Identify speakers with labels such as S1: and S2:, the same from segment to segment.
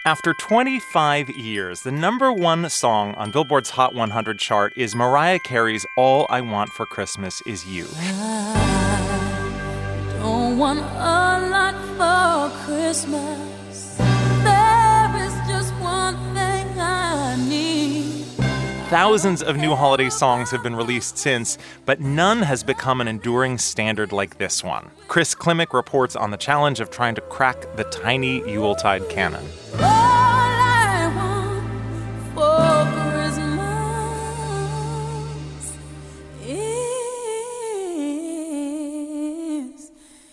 S1: After 25 years, the number one song on Billboard's Hot 100 chart is Mariah Carey's All I Want for Christmas Is You.
S2: I don't want a lot for Christmas. There is just one thing I need.
S1: Thousands of new holiday songs have been released since, but none has become an enduring standard like this one. Chris Klimek reports on the challenge of trying to crack the tiny Yuletide canon.
S2: All I want for Christmas is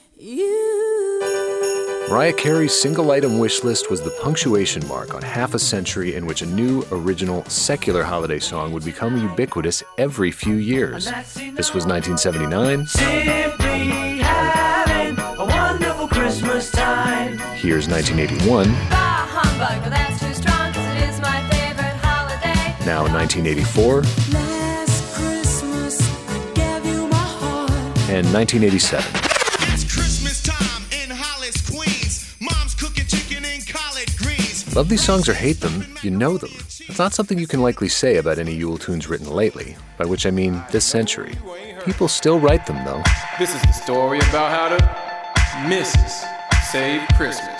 S2: you.
S3: Mariah Carey's single-item wish list was the punctuation mark on half a century in which a new, original, secular holiday song would become ubiquitous every few years. This was 1979.
S4: Simply having a wonderful Christmas time.
S3: Here's 1981.
S2: Bah, humbug, but that's too strong 'cause it is my favorite holiday.
S3: Now 1984.
S2: Last Christmas, I gave you my heart.
S3: And 1987.
S5: It's Christmas time in Hollis, Queens. Mom's cooking chicken and collard greens.
S3: Love these songs or hate them, you know them. It's not something you can likely say about any Yule tunes written lately, by which I mean this century. People still write them, though.
S6: This is the story about how the Mrs. saved Christmas.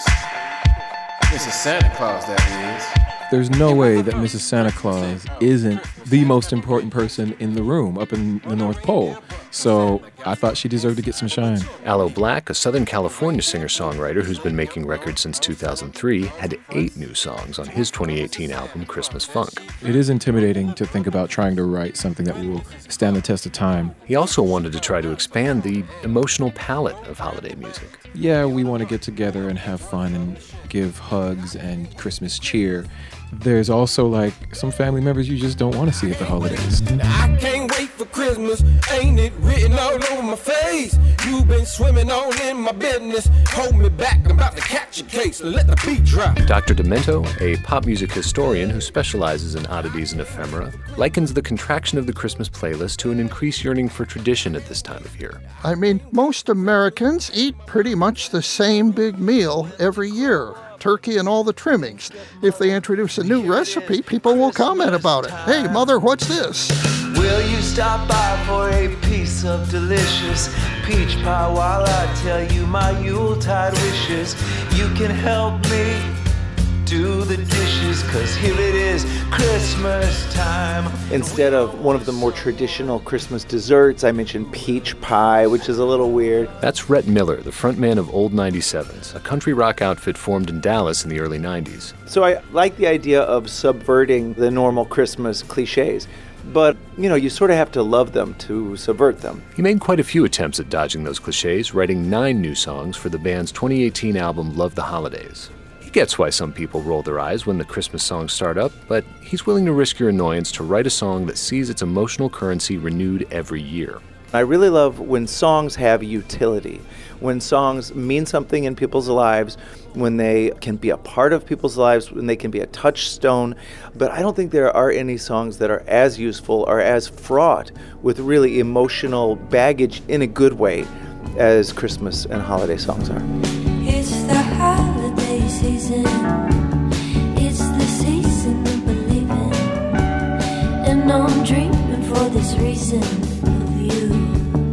S6: Mrs. Santa Claus, that is.
S7: There's no way that Mrs. Santa Claus isn't the most important person in the room up in the North Pole. So I thought she deserved to get some shine.
S3: Aloe Blacc, a Southern California singer-songwriter who's been making records since 2003, had 8 new songs on his 2018 album, Christmas Funk.
S7: It is intimidating to think about trying to write something that will stand the test of time.
S3: He also wanted to try to expand the emotional palette of holiday music.
S7: Yeah, we want to get together and have fun and give hugs and Christmas cheer. There's also some family members you just don't want to see at the holidays.
S4: I can't wait for Christmas. Ain't it written all over my face? You've been swimming on in my business. Hold me back, I'm about to catch a case. Let the beat drop.
S3: Dr. Demento, a pop music historian who specializes in oddities and ephemera, likens the contraction of the Christmas playlist to an increased yearning for tradition at this time of year.
S8: I mean, most Americans eat pretty much the same big meal every year. Turkey and all the trimmings. If they introduce a new recipe, people will comment about it. Hey, Mother, what's this?
S4: Will you stop by for a piece of delicious peach pie while I tell you my Yuletide wishes? You can help me do the dishes, 'cause here it is, Christmas time.
S9: Instead of one of the more traditional Christmas desserts, I mentioned peach pie, which is a little weird.
S3: That's Rhett Miller, the frontman of Old 97s, a country rock outfit formed in Dallas in the early 90s.
S9: So I like the idea of subverting the normal Christmas cliches. But, you sort of have to love them to subvert them.
S3: He made quite a few attempts at dodging those cliches, writing 9 new songs for the band's 2018 album Love the Holidays. He gets why some people roll their eyes when the Christmas songs start up, but he's willing to risk your annoyance to write a song that sees its emotional currency renewed every year.
S9: I really love when songs have utility, when songs mean something in people's lives, when they can be a part of people's lives, when they can be a touchstone. But I don't think there are any songs that are as useful or as fraught with really emotional baggage in a good way as Christmas and holiday songs are.
S2: It's the holiday season. It's the season of believing. And I'm dreaming for this reason of you.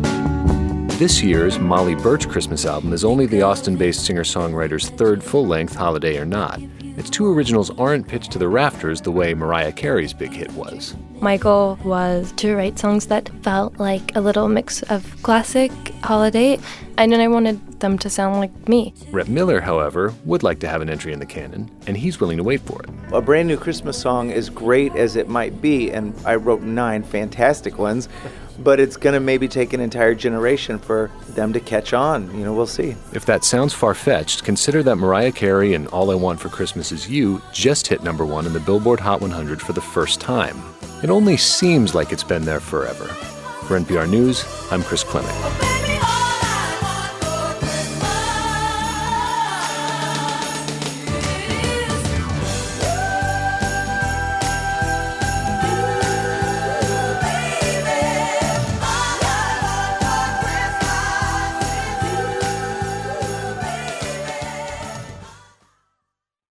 S3: This year's Molly Birch Christmas album is only the Austin-based singer-songwriter's third full-length, Holiday or Not. Its 2 originals aren't pitched to the rafters the way Mariah Carey's big hit was.
S10: My goal was to write songs that felt like a little mix of classic, holiday, and then I wanted them to sound like me.
S3: Rhett Miller, however, would like to have an entry in the canon, and he's willing to wait for it.
S9: A brand new Christmas song, as great as it might be, and I wrote 9 fantastic ones, but it's going to maybe take an entire generation for them to catch on. We'll see.
S3: If that sounds far-fetched, consider that Mariah Carey and All I Want for Christmas Is You just hit number 1 in the Billboard Hot 100 for the first time. It only seems like it's been there forever. For NPR News, I'm Chris Klimek.